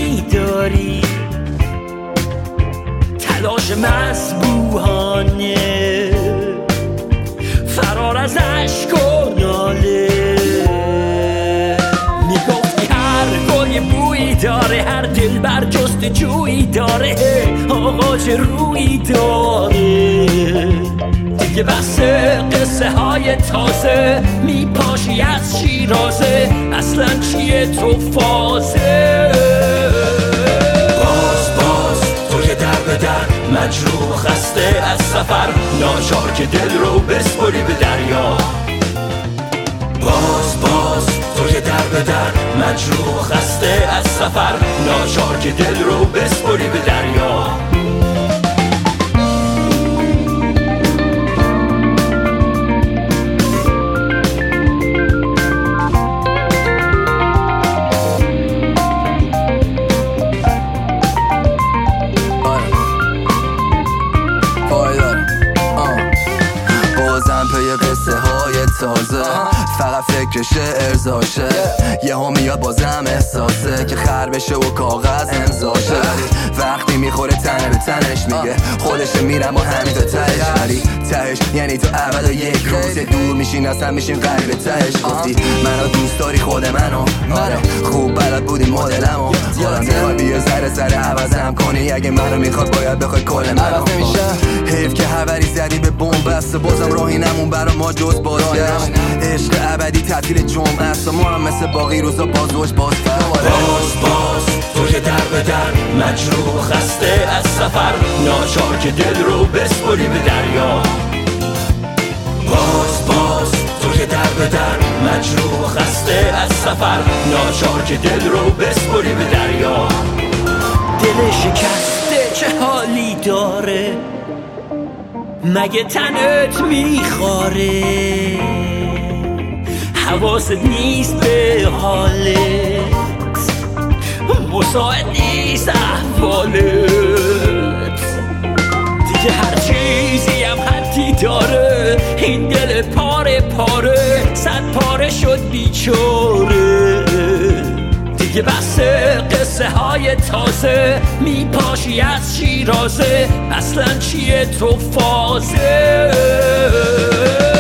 داری، تلاش مسبوحانه، فرار از عشق و ناله. میگفتی هر گل یه بویی داره، هر دل بر جستجویی داره، آقا چه رویی داره. دیگه بس قصه های تازه، میپاشی از شیرازه، اصلا چیه تو فازه. باز تو که در به در، مجروح خسته از سفر، ناچار که دل رو بسپری به دریا. باز تو که در به در، مجروح خسته از سفر، ناچار که دل رو بسپری به دریا. تازه فقط فکر شعر زاشه، یه ها میاد بازم احساسه که خر بشه و کاغذ امضاشه. وقتی میخوره تنه به تنش میگه خودشه، میرم با همین تا تهش. ولی تهش یعنی تو اول و یک روز دور میشین، اصلا میشین قریب تهش. گفتی منو دوست داری خود منو، آره خوب بلد بودی مدلمو، حالا میخوای بیا ذره عوضم کنی، اگه منو میخواد باید بخوای کل منو. حیف که حوری زدی به بمب بست، بازم راهی نمون برا ما جز بازگشت. عشق ابدی تعطیل جمعه است و ما هم مثل باقی روزا بازوش بازتر. باز تو که در به در، مجروح خسته از سفر، ناچار که دل رو بسپری به دریا. باز تو که در به در، مجروح خسته از سفر، ناچار که دل رو بسپری به دریا. دل شکسته چه حالی داره، مگه تنت میخواره؟ حواست نیست به حالت، مساعد نیست احوالت. دیگه هر چیزی هم حدی داره، این دل پاره پاره صد پاره شد بیچاره. دیگه بس قصه های تازه، میپاشی از شیرازه، اصلا چیه تو فازه.